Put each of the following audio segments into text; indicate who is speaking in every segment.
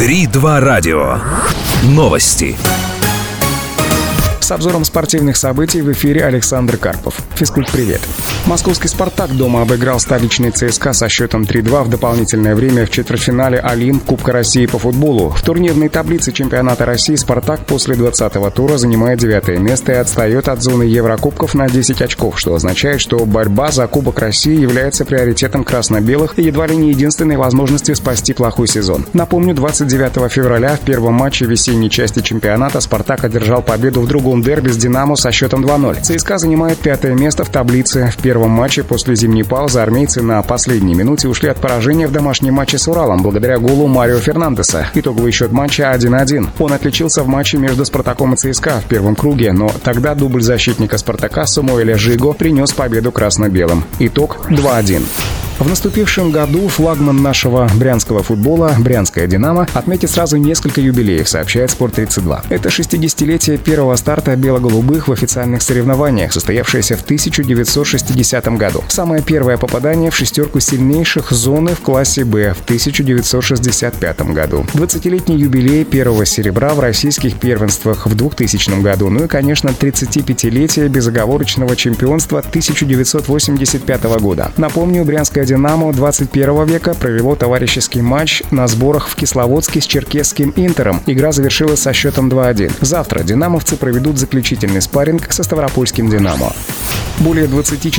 Speaker 1: 3-2 радио. Новости.
Speaker 2: С обзором спортивных событий в эфире Александр Карпов. Физкульт-привет. Московский «Спартак» дома обыграл столичный ЦСКА со счетом 3-2 в дополнительное время в четвертьфинале Олимп Кубка России по футболу. В турнирной таблице чемпионата России «Спартак» после 20-го тура занимает 9-е место и отстает от зоны Еврокубков на 10 очков, что означает, что борьба за Кубок России является приоритетом красно-белых и едва ли не единственной возможностью спасти плохой сезон. Напомню, 29 февраля в первом матче весенней части чемпионата «Спартак» одержал победу в другом дерби с «Динамо» со счетом 2-0. ЦСКА занимает 5-е место в таблице. В первом матче после зимней паузы армейцы на последней минуте ушли от поражения в домашнем матче с Уралом благодаря голу Марио Фернандеса. Итоговый счет матча 1-1. Он отличился в матче между «Спартаком» и ЦСКА в первом круге, но тогда дубль защитника «Спартака» Самуэля Жиго принес победу красно-белым. Итог 2-1. В наступившем году флагман нашего брянского футбола, брянская «Динамо», отметит сразу несколько юбилеев, сообщает «Спорт-32». Это 60-летие первого старта бело-голубых в официальных соревнованиях, состоявшееся в 1960 году. Самое первое попадание в шестерку сильнейших зоны в классе «Б» в 1965 году. 20-летний юбилей первого серебра в российских первенствах в 2000 году. Ну и, конечно, 35-летие безоговорочного чемпионства 1985 года. Напомню, брянская «Динамо» 21 века провело товарищеский матч на сборах в Кисловодске с черкесским «Интером». Игра завершилась со счетом 2-1. Завтра динамовцы проведут заключительный спарринг со ставропольским «Динамо». Более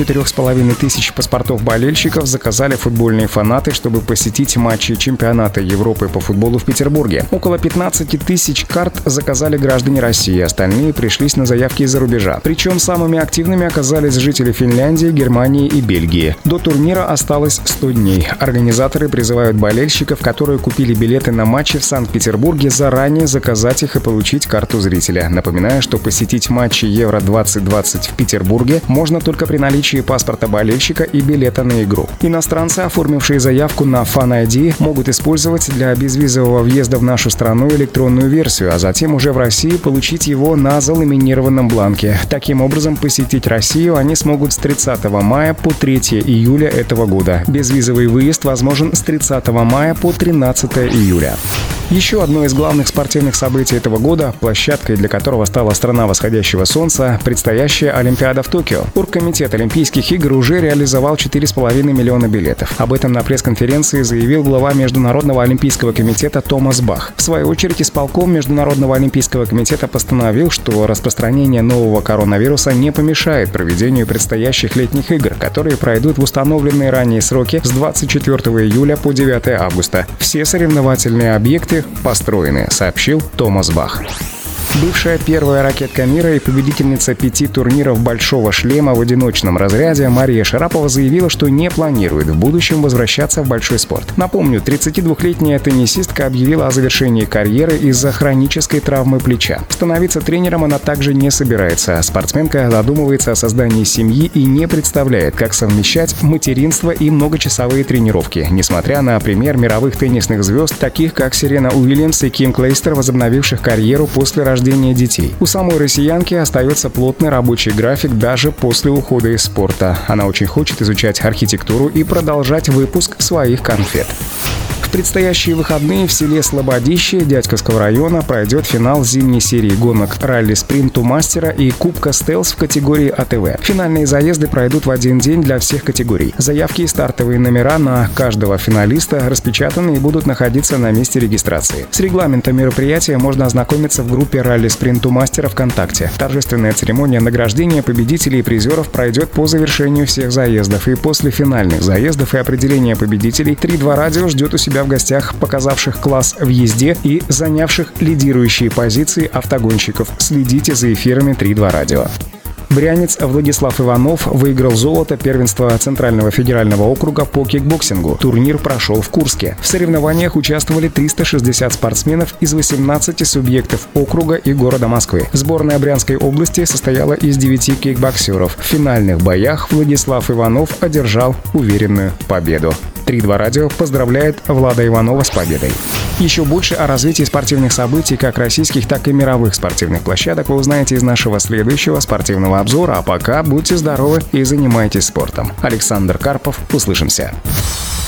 Speaker 2: 24,5 тысяч паспортов болельщиков заказали футбольные фанаты, чтобы посетить матчи чемпионата Европы по футболу в Петербурге. Около 15 тысяч карт заказали граждане России, остальные пришлись на заявки из-за рубежа. Причем самыми активными оказались жители Финляндии, Германии и Бельгии. До турнира осталось 100 дней. Организаторы призывают болельщиков, которые купили билеты на матчи в Санкт-Петербурге, заранее заказать их и получить карту зрителя. Напоминаю, что посетить матчи Евро-2020 в Петербурге можно только при наличии паспорта болельщика и билета на игру. Иностранцы, оформившие заявку на Fan ID, могут использовать для безвизового въезда в нашу страну электронную версию, а затем уже в России получить его на заламинированном бланке. Таким образом, посетить Россию они смогут с 30 мая по 3 июля этого года. Безвизовый выезд возможен с 30 мая по 13 июля. Еще одно из главных спортивных событий этого года, площадкой для которого стала страна восходящего солнца, предстоящая Олимпиада в Токио. Оргкомитет Олимпийских игр уже реализовал 4,5 миллиона билетов. Об этом на пресс-конференции заявил глава Международного олимпийского комитета Томас Бах. В свою очередь, исполком Международного олимпийского комитета постановил, что распространение нового коронавируса не помешает проведению предстоящих летних игр, которые пройдут в установленные ранее сроки с 24 июля по 9 августа. Все соревновательные объекты построены, сообщил Томас Бах. Бывшая первая ракетка мира и победительница 5 турниров «Большого шлема» в одиночном разряде Мария Шарапова заявила, что не планирует в будущем возвращаться в большой спорт. Напомню, 32-летняя теннисистка объявила о завершении карьеры из-за хронической травмы плеча. Становиться тренером она также не собирается. Спортсменка задумывается о создании семьи и не представляет, как совмещать материнство и многочасовые тренировки, несмотря на пример мировых теннисных звезд, таких как Серена Уильямс и Ким Клейстер, возобновивших карьеру после рождения детей. У самой россиянки остается плотный рабочий график даже после ухода из спорта. Она очень хочет изучать архитектуру и продолжать выпуск своих конфет. В предстоящие выходные в селе Слободище Дядьковского района пройдет финал зимней серии гонок ралли-спринту мастера и Кубка Стелс в категории АТВ. Финальные заезды пройдут в один день для всех категорий. Заявки и стартовые номера на каждого финалиста распечатаны и будут находиться на месте регистрации. С регламентом мероприятия можно ознакомиться в группе ралли-спринту мастера ВКонтакте. Торжественная церемония награждения победителей и призеров пройдет по завершению всех заездов, и после финальных заездов и определения победителей 3-2 радио ждет у себя в гостях показавших класс в езде и занявших лидирующие позиции автогонщиков. Следите за эфирами 3-2 радио. Брянец Владислав Иванов выиграл золото первенства Центрального федерального округа по кикбоксингу. Турнир прошел в Курске. В соревнованиях участвовали 360 спортсменов из 18 субъектов округа и города Москвы. Сборная Брянской области состояла из 9 кикбоксеров. В финальных боях Владислав Иванов одержал уверенную победу. 3-2 радио поздравляет Влада Иванова с победой. Еще больше о развитии спортивных событий как российских, так и мировых спортивных площадок вы узнаете из нашего следующего спортивного обзора. А пока будьте здоровы и занимайтесь спортом. Александр Карпов. Услышимся.